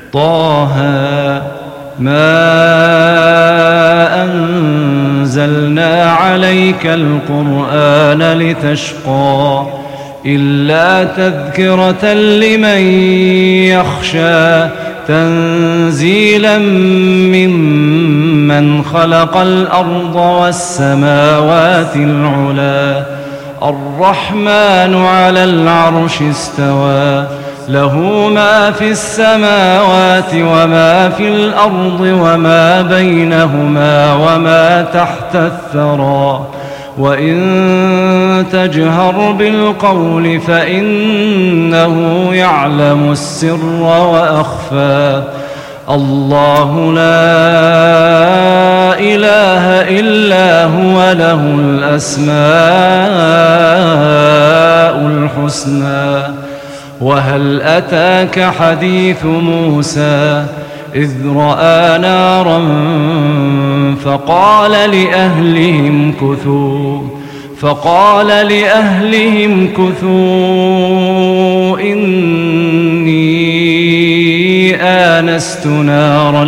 طه ما أنزلنا عليك القرآن لتشقى إلا تذكرة لمن يخشى تنزيلا ممن خلق الأرض والسماوات العلا الرحمن على العرش استوى له ما في السماوات وما في الأرض وما بينهما وما تحت الثرى وإن تجهر بالقول فإنه يعلم السر وأخفى الله لا إله إلا هو له الأسماء الحسنى وهل أتاك حديث موسى إذ رأى نارا فقال لأهلهم كثوا إني آنست نارا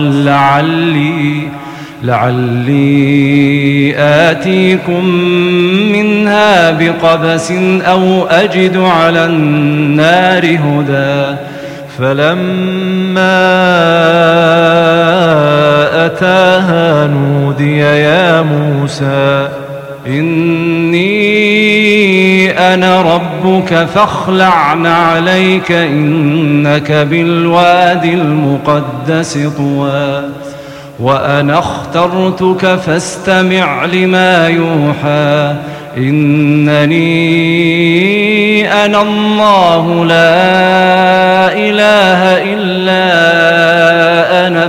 لعلي آتيكم منها بقبس أو أجد على النار هدى فلما أتاها نودي يا موسى إني أنا ربك فاخلع نعليك إنك بالوادي المقدس طوى وأنا اخترتك فاستمع لما يوحى إنني أنا الله لا إله إلا أنا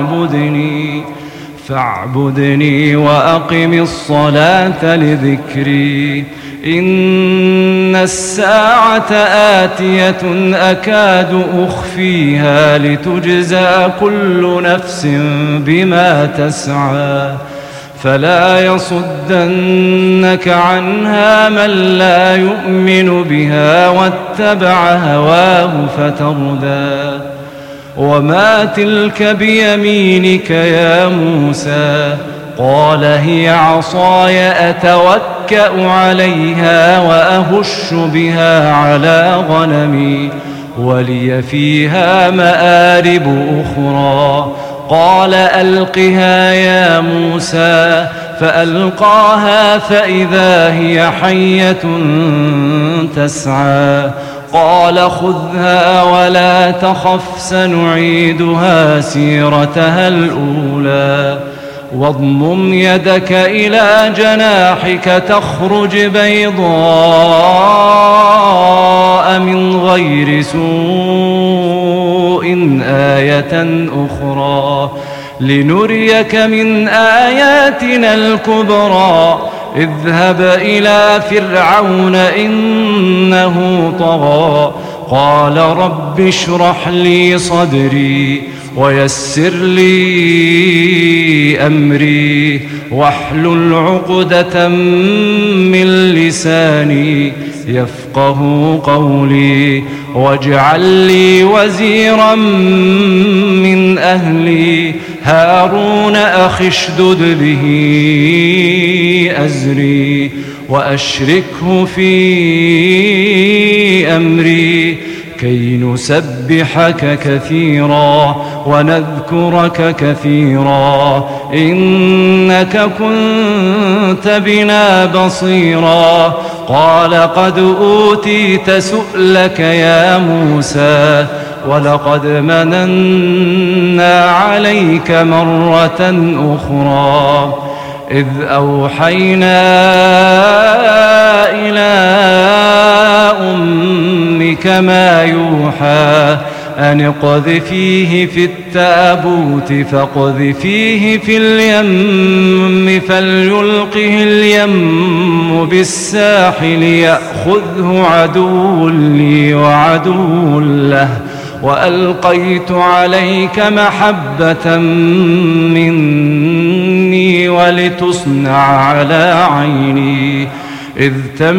فاعبدني وأقم الصلاة لذكري إن الساعة آتية أكاد أخفيها لتجزى كل نفس بما تسعى فلا يصدنك عنها من لا يؤمن بها واتبع هواه فتردى وما تلك بيمينك يا موسى قال هي عصاي أتوكأ عليها وأهش بها على غنمي ولي فيها مآرب أخرى قال ألقها يا موسى فألقاها فإذا هي حية تسعى قال خذها ولا تخف سنعيدها سيرتها الأولى واضمم يدك إلى جناحك تخرج بيضاء من غير سوء آية أخرى لنريك من آياتنا الكبرى اذهب إلى فرعون إنه طغى قال رب اشرح لي صدري ويسر لي أمري واحلل عقدة من لساني يفقه قولي واجعل لي وزيرا من أهلي هارون أخي اشدد به أزري وأشركه في أمري كي نسبحك كثيرا ونذكرك كثيرا إنك كنت بنا بصيرا قال قد أوتيت سؤلك يا موسى ولقد مننا عليك مرة أخرى إذ أوحينا إلى أمك ما يوحى أن اقذفيه في التابوت فاقذفيه في اليم فليلقه اليم بالساحل يأخذه عدو لي وعدو له وألقيت عليك محبة مني ولتصنع على عيني إذ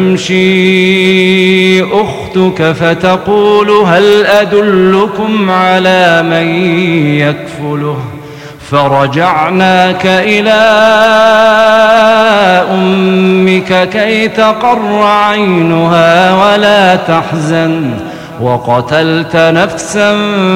تمشي أختك فتقول هل أدلكم على من يكفله فرجعناك إلى أمك كي تقر عينها ولا تحزن وقتلت نفسا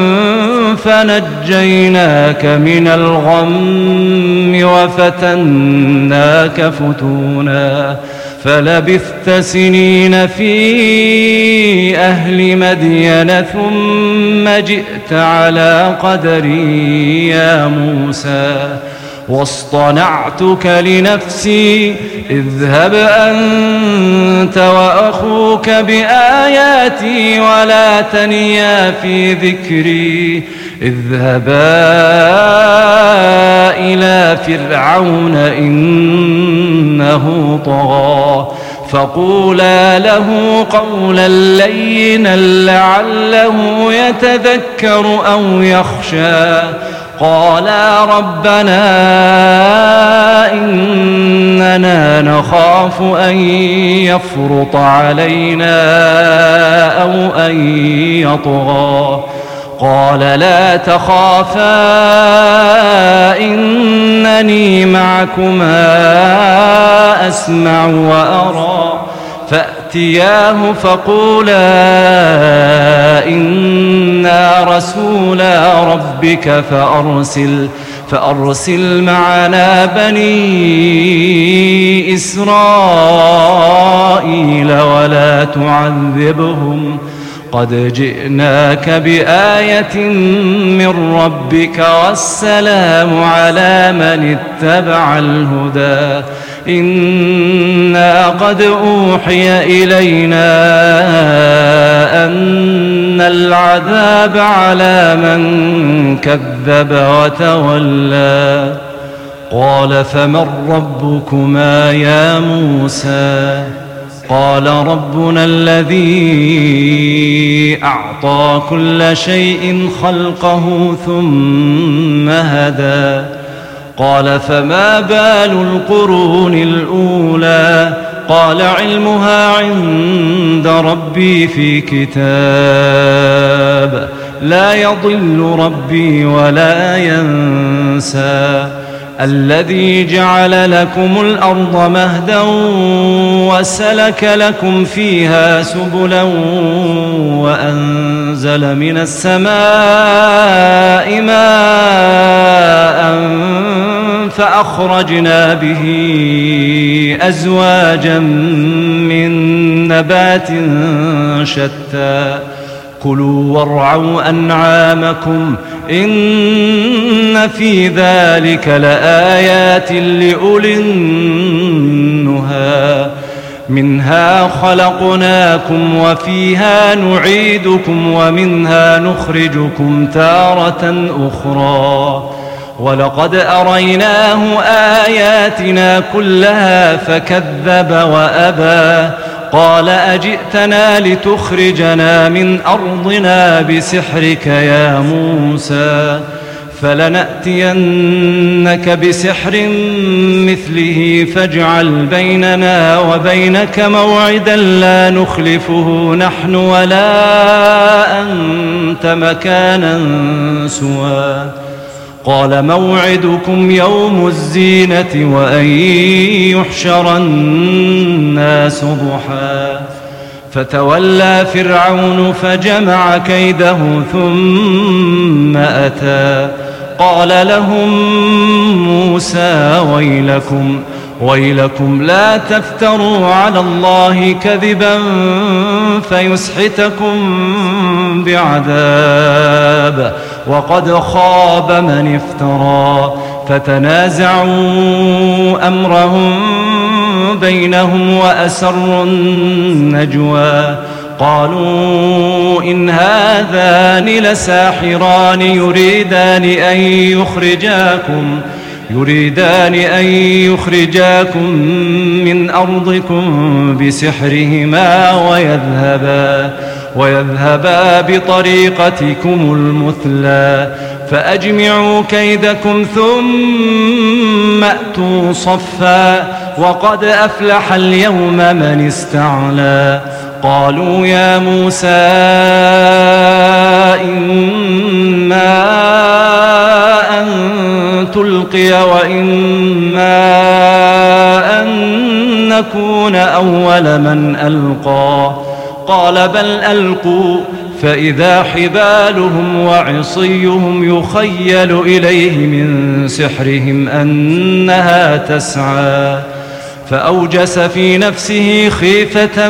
فنجيناك من الغم وفتناك فتونا فلبثت سنين في أهل مدين ثم جئت على قدري يا موسى واصطنعتك لنفسي اذهب أنت وأخوك بآياتي ولا تنيا في ذكري اذهبا إلى فرعون إنه طغى فقولا له قولا لينا لعله يتذكر أو يخشى قالا ربنا إننا نخاف أن يفرط علينا أو أن يطغى قال لا تخافا إنني معكما أسمع وأرى فأتياه فقولا إنا رسولا ربك فأرسل معنا بني إسرائيل ولا تعذبهم قد جئناك بآية من ربك والسلام على من اتبع الهدى إنا قد أوحي إلينا أن العذاب على من كذب وتولى قال فمن ربكما يا موسى قال ربنا الذي أعطى كل شيء خلقه ثم هدى قال فما بال القرون الأولى قال علمها عند ربي في كتاب لا يضل ربي ولا ينسى الذي جعل لكم الأرض مهدا وسلك لكم فيها سبلا وأنزل من السماء ماء فأخرجنا به أزواجا من نبات شتى كلوا وارعوا أنعامكم إن في ذلك لآيات لأولي النهى منها خلقناكم وفيها نعيدكم ومنها نخرجكم تارة أخرى ولقد أريناه آياتنا كلها فكذب وأبى قال أجئتنا لتخرجنا من أرضنا بسحرك يا موسى فلنأتينك بسحر مثله فاجعل بيننا وبينك موعدا لا نخلفه نحن ولا أنت مكانا سوى قال موعدكم يوم الزينة وأن يحشر الناس ضحى فتولى فرعون فجمع كيده ثم أتى قال لهم موسى ويلكم لا تفتروا على الله كذبا فيسحتكم بعذاب وقد خاب من افترى فتنازعوا أمرهم بينهم وأسروا النجوى قالوا إن هذان لساحران يريدان أن يخرجاكم من أرضكم بسحرهما ويذهبا بطريقتكم المثلى فأجمعوا كيدكم ثم أتوا صفا وقد أفلح اليوم من استعلى. قالوا يا موسى إما أن تلقي وإما أن نكون أول من ألقى. قال بل ألقوا، فإذا حبالهم وعصيهم يخيل إليه من سحرهم أنها تسعى. فأوجس في نفسه خيفة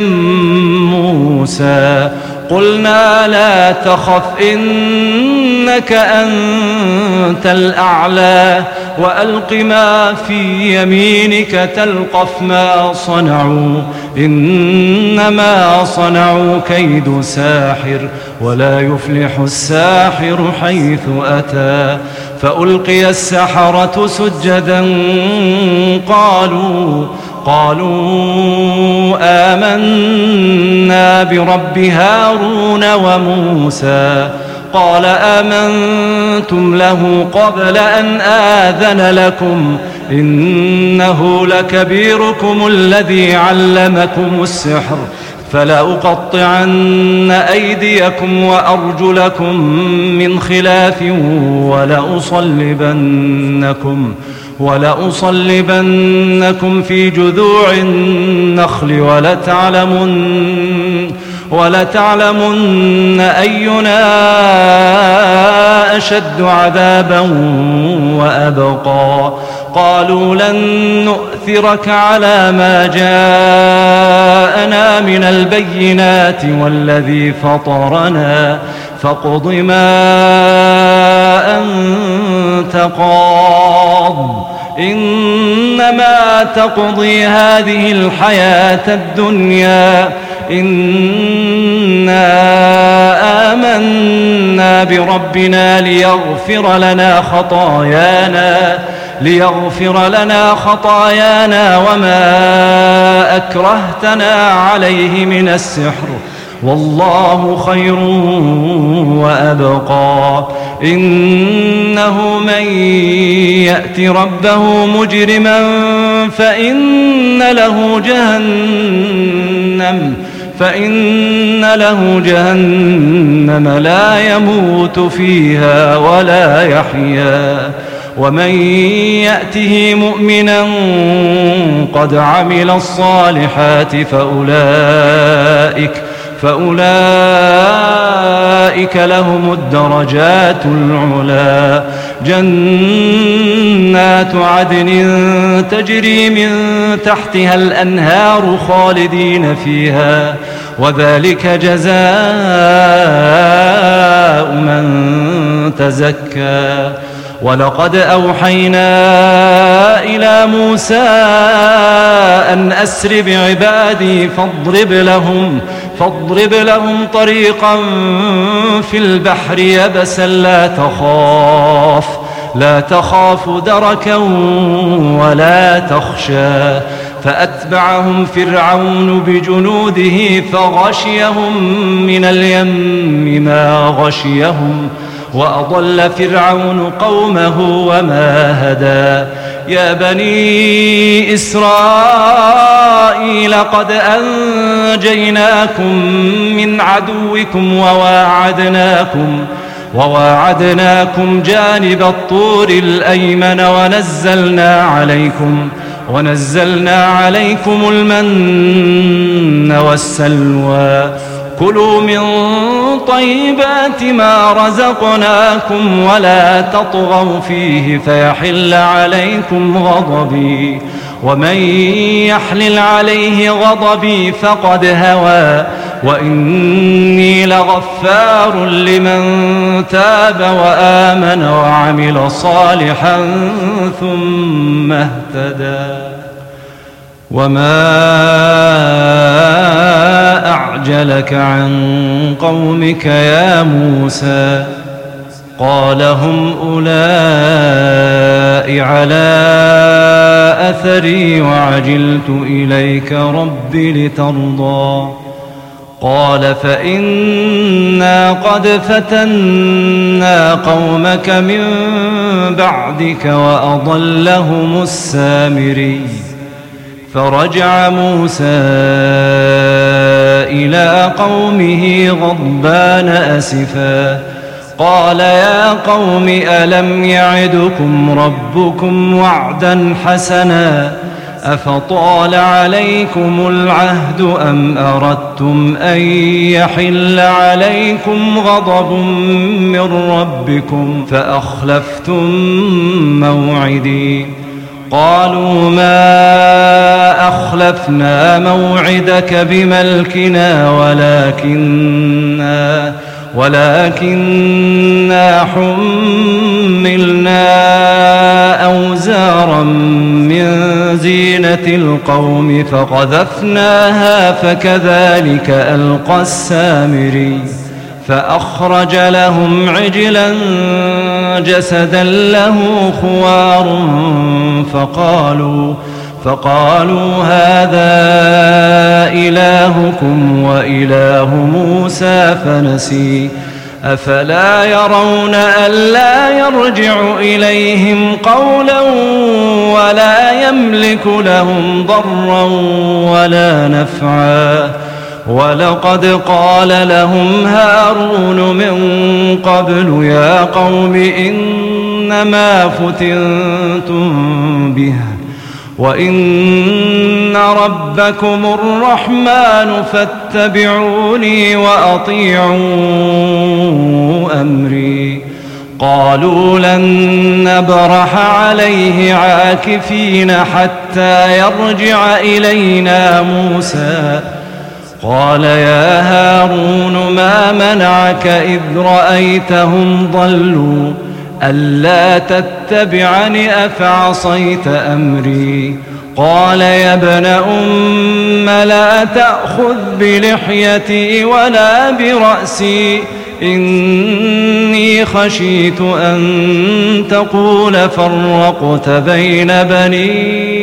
موسى. قلنا لا تخف إنك أنت الأعلى، وألق ما في يمينك تلقف ما صنعوا، إنما صنعوا كيد ساحر، ولا يفلح الساحر حيث أتى. فألقي السحرة سجدا قالوا آمنا برب هارون وموسى. قال آمنتم له قبل أن آذن لكم إنه لكبيركم الذي علمكم السحر، فلأقطعن أيديكم وأرجلكم من خلاف ولأصلبنكم في جذوع النخل ولتعلمن أينا أشد عذابا وأبقى. قالوا لن نؤثرك على ما جاءنا من البينات والذي فطرنا، فاقض ما أنت قاض، إنما تقضي هذه الحياة الدنيا. إنا آمنا بربنا ليغفر لنا خطايانا وما أكرهتنا عليه من السحر، والله خير وأبقى. إنه من يأت ربه مجرما فإن له جهنم لا يموت فيها ولا يحيا. ومن يأته مؤمنا قد عمل الصالحات فأولئك لهم الدرجات العلى، جنات عدن تجري من تحتها الأنهار خالدين فيها، وذلك جزاء من تزكى. ولقد أوحينا إلى موسى أن أسر بعبادي فاضرب لهم طريقا في البحر يبسا لا تخاف دركا ولا تخشى. فأتبعهم فرعون بجنوده فغشيهم من اليم ما غشيهم، وأضل فرعون قومه وما هدى. يا بني إسرائيل قد أنجيناكم من عدوكم وواعدناكم جانب الطور الأيمن ونزلنا عليكم المن والسلوى. كلوا من طيبات ما رزقناكم ولا تطغوا فيه فيحل عليكم غضبي، ومن يحلل عليه غضبي فقد هوى. وإني لغفار لمن تاب وآمن وعمل صالحا ثم اهتدى. وما أعجلك عن قومك يا موسى؟ قال هم أولئك على أثري وعجلت إليك رب لترضى. قال فإنا قد فتنا قومك من بعدك وأضلهم السامري. فرجع موسى إلى قومه غضبان أسفا قال يا قوم ألم يعدكم ربكم وعدا حسنا أفطال عليكم العهد أم أردتم أن يحل عليكم غضب من ربكم فأخلفتم موعدي قالوا ما أخلفنا موعدك بملكنا ولكننا حملنا أوزارا من زينة القوم فقذفناها فكذلك ألقى السامري فأخرج لهم عجلا جسدا له خوار فقالوا هذا إلهكم وإله موسى فنسي أفلا يرون ألا يرجع إليهم قولا ولا يملك لهم ضرا ولا نفعا ولقد قال لهم هارون من قبل يا قوم إنما فتنتم به وإن ربكم الرحمن فاتبعوني وأطيعوا أمري قالوا لن نبرح عليه عاكفين حتى يرجع إلينا موسى قال يا هارون ما منعك إذ رأيتهم ضلوا ألا تتبعني أفعصيت أمري قال يا ابن أم لا تأخذ بلحيتي ولا برأسي إني خشيت أن تقول فرقت بين بني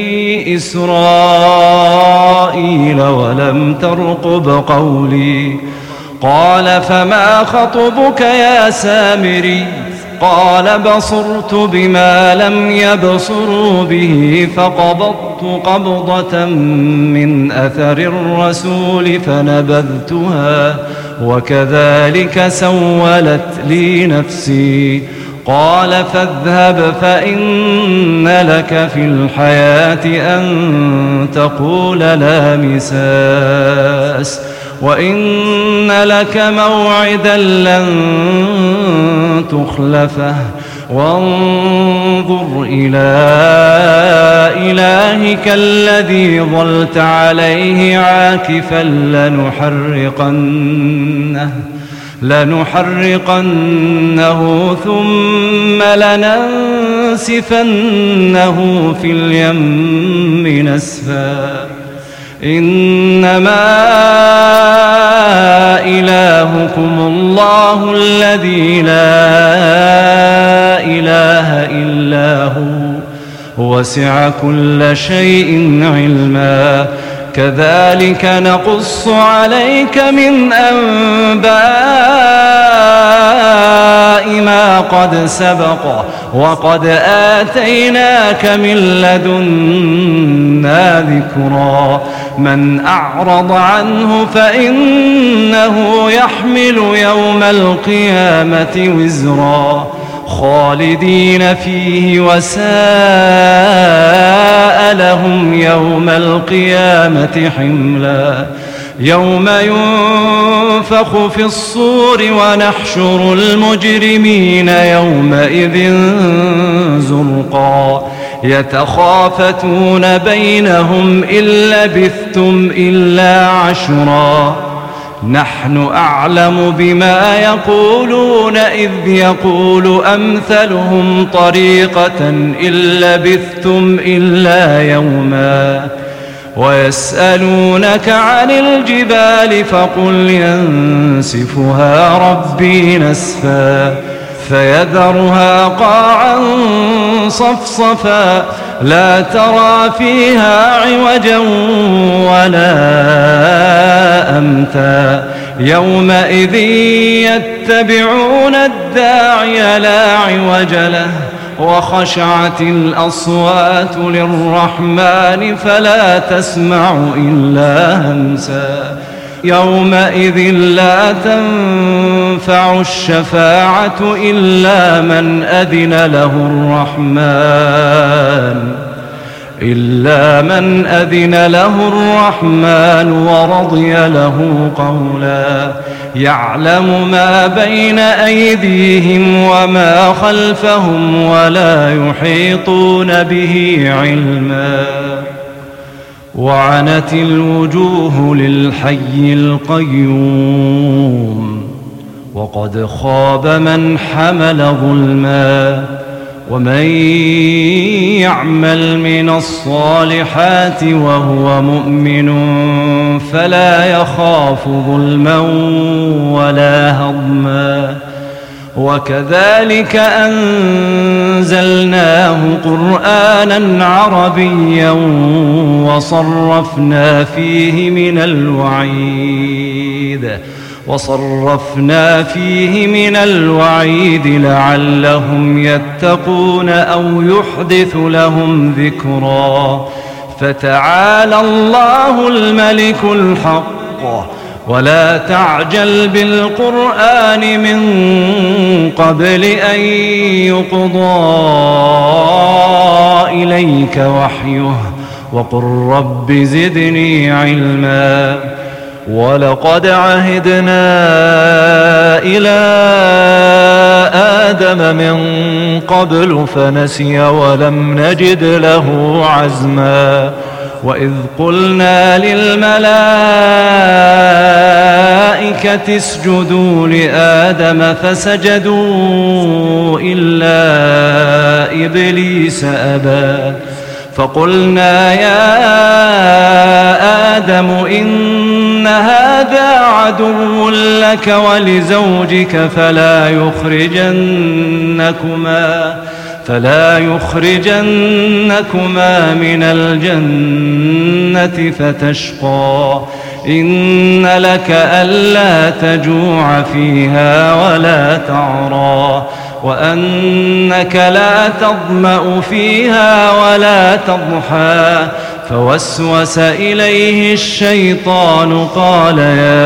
إسرائيل ولم ترقب قولي قال فما خطبك يا سامري قال بصرت بما لم يبصروا به فقبضت قبضة من أثر الرسول فنبذتها وكذلك سولت لي نفسي قال فاذهب فإن لك في الحياة أن تقول لا مساس وإن لك موعدا لن تخلفه وانظر إلى إلهك الذي ظلت عليه عاكفا لنحرقنه ثم لننسفنه في اليم نسفا إنما إلهكم الله الذي لا إله إلا هو وسع كل شيء علما كذلك نقص عليك من أنباء ما قد سبق وقد آتيناك من لدنا ذكرا من أعرض عنه فإنه يحمل يوم القيامة وزرا خالدين فيه وساء لهم يوم القيامة حملا يوم ينفخ في الصور ونحشر المجرمين يومئذ زرقا يتخافتون بينهم إن لبثتم إلا عشرا نحن أعلم بما يقولون إذ يقول أمثلهم طريقة إن لبثتم إلا يوما ويسألونك عن الجبال فقل ينسفها ربي نسفا فيذرها قاعا صفصفا لا ترى فيها عوجا ولا أمتا يومئذ يتبعون الداعي لا عوج له وخشعت الأصوات للرحمن فلا تسمع إلا همسا يومئذ لا تنفع الشفاعة إلا من أذن له الرحمن ورضي له قولا يعلم ما بين أيديهم وما خلفهم ولا يحيطون به علما وعنت الوجوه للحي القيوم وقد خاب من حمل ظلما ومن يعمل من الصالحات وهو مؤمن فلا يخاف ظلما ولا هضما وكذلك أنزلناه قرآنا عربيا وصرفنا فيه من الوعيد لعلهم يتقون أو يحدث لهم ذكرا فتعالى الله الملك الحق ولا تعجل بالقرآن من قبل أن يقضى إليك وحيه وقل رب زدني علما ولقد عهدنا إلى آدم من قبل فنسي ولم نجد له عزما وإذ قلنا للملائكة اسجدوا لآدم فسجدوا إلا إبليس أبى فقلنا يا آدم إن هذا عدو لك ولزوجك فلا يخرجنكما من الجنة فتشقى إن لك ألا تجوع فيها ولا تعرى وأنك لا تظمأ فيها ولا تضحى فوسوس إليه الشيطان قال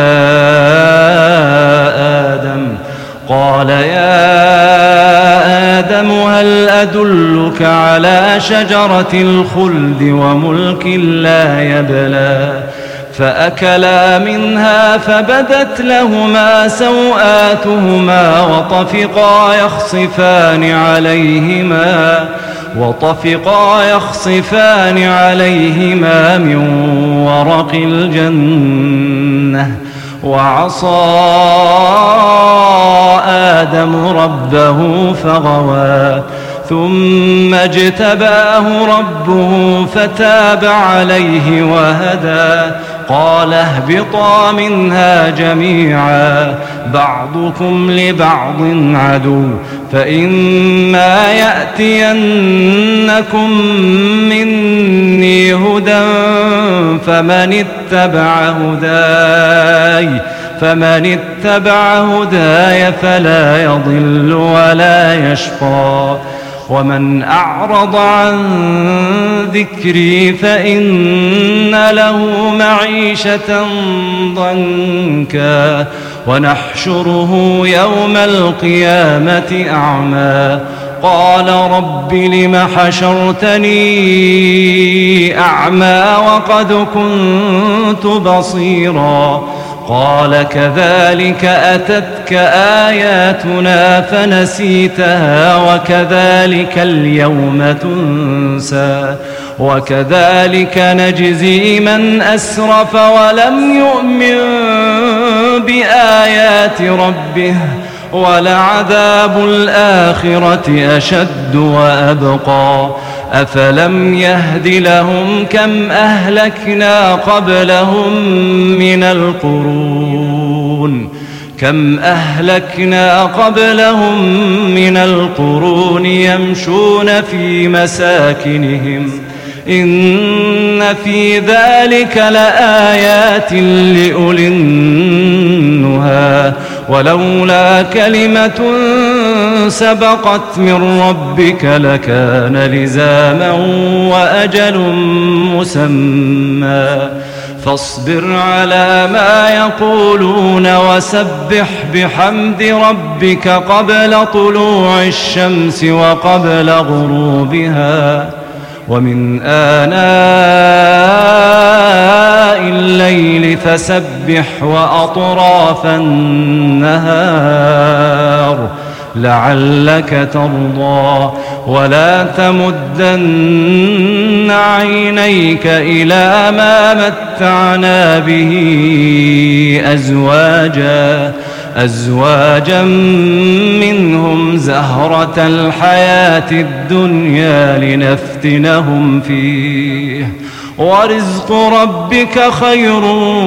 يا آدم هل أدلك على شجرة الخلد وملك لا يبلى فأكلا منها فبدت لهما سوآتهما وطفقا يخصفان عليهما من ورق الجنة وعصى آدم ربه فغوى ثم اجتباه ربه فتاب عليه وهدى قال اهبطا منها جميعا بعضكم لبعض عدو فإما يأتينكم مني هدى فمن اتبع هداي فلا يضل ولا يشقى ومن أعرض عن ذكري فإن له معيشة ضنكا ونحشره يوم القيامة أعمى قال رب لم حشرتني أعمى وقد كنت بصيرا قال كذلك أتتك آياتنا فنسيتها وكذلك اليوم تنسى وكذلك نجزي من أسرف ولم يؤمن بآيات ربه ولعذاب الآخرة أشد وأبقى أفلم يهد لهم كم أهلكنا قبلهم من القرون يمشون في مساكنهم إن في ذلك لآيات لأولي النهى ولولا كلمة سبقت من ربك لكان لزاما وأجل مسمى فاصبر على ما يقولون وسبح بحمد ربك قبل طلوع الشمس وقبل غروبها ومن آناء الليل فسبح وأطراف النهار لعلك ترضى ولا تمدن عينيك إلى ما متعنا به أزواجا منهم زهرة الحياة الدنيا لنفتنهم فيه ورزق ربك خير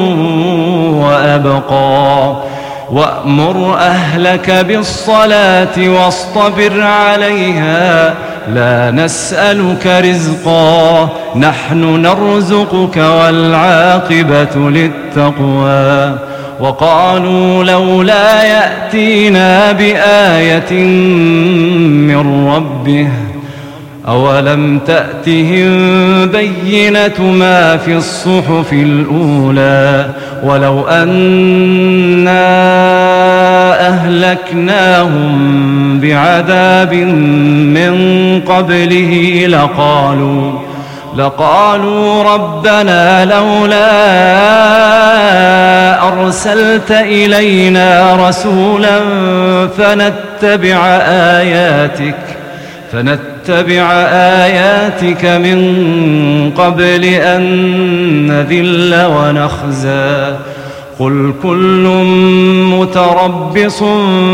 وأبقى وأمر أهلك بالصلاة واصطبر عليها لا نسألك رزقا نحن نرزقك والعاقبة للتقوى وقالوا لولا يأتينا بآية من ربه أولم تأتهم بينة ما في الصحف الأولى ولو أنا أهلكناهم بعذاب من قبله لقالوا ربنا لولا أرسلت إلينا رسولا فنتبع آياتك من قبل أن نذل ونخزى قل كل متربص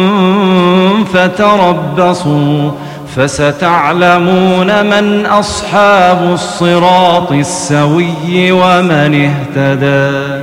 فتربصوا فستعلمون من أصحاب الصراط السوي ومن اهتدى.